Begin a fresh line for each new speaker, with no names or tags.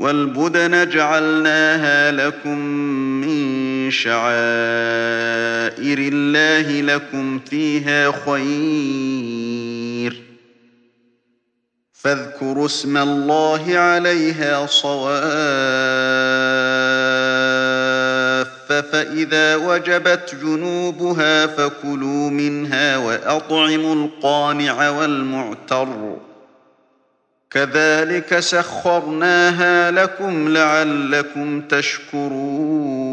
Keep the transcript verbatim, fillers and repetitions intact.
وَالْبُدْنَ جَعَلْنَاهَا لَكُم مِّن شَعَائِرِ اللَّهِ لَكُمْ فِيهَا خَيْرٌ ۖ فاذكروا اسم الله عليها صواف فإذا وجبت جنوبها فكلوا منها وأطعموا القانع والمعتر كذلك سخرناها لكم لعلكم تشكرون